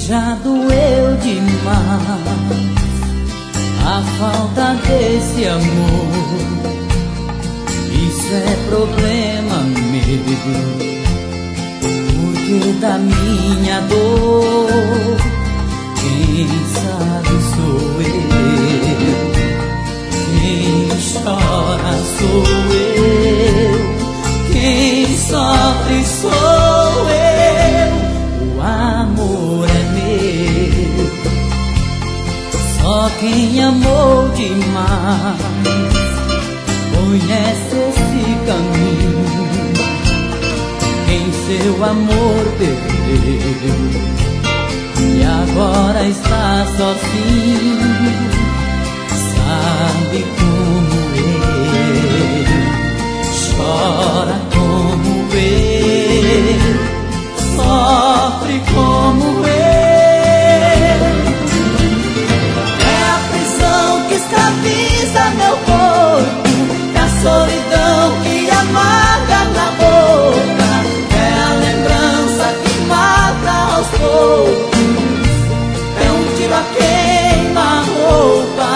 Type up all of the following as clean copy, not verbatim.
já doeu demais a falta desse amor. Isso é problema meu, porque da minha dor quem sabe sou eu, quem chora sou eu, quem sofre sou eu. O amor é meu, só quem amou demais conhece esse caminho. Quem seu amor perdeu e agora está sozinho, sabe como eu, chora como eu, sofre como eu. É a prisão que escraviza meu corpo, é a solidão que amarga na boca, é a lembrança que mata aos poucos, é um tiro a queima-roupa.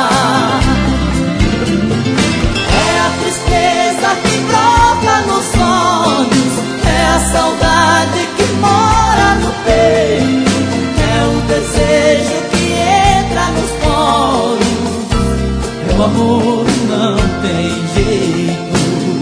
É a tristeza que brota nos olhos, é a saudade que mora no peito, é o desejo que entra nos poros. Meu amor não tem jeito.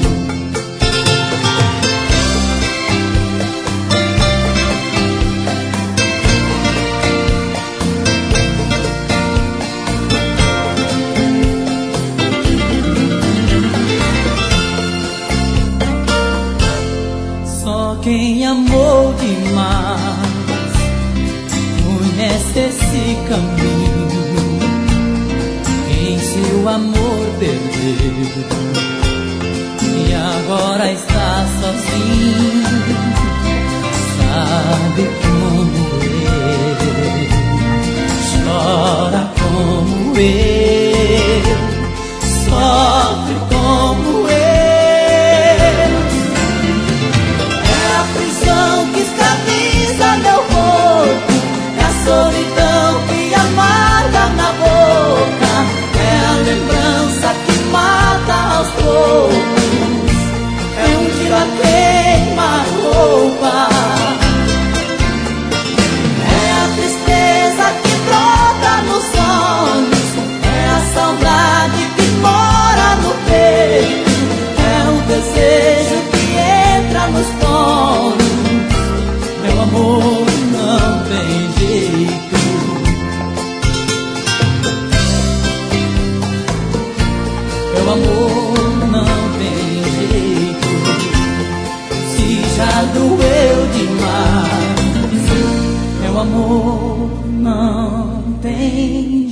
Só quem amou demais conhece esse caminho. Quem seu amor perdeu e agora está sozinho, sabe como eu, chora como eu, sofre como eu. Que escraviza meu corpo, é a solidão que amarga na boca, é a lembrança que mata aos poucos, é um tiro a queima-roupa. É a tristeza que brota nos olhos, é a saudade que mora no peito, é o desejo que entra nos poros. Meu amor não tem jeito. Meu amor não tem jeito. Se já doeu demais, meu amor não tem jeito.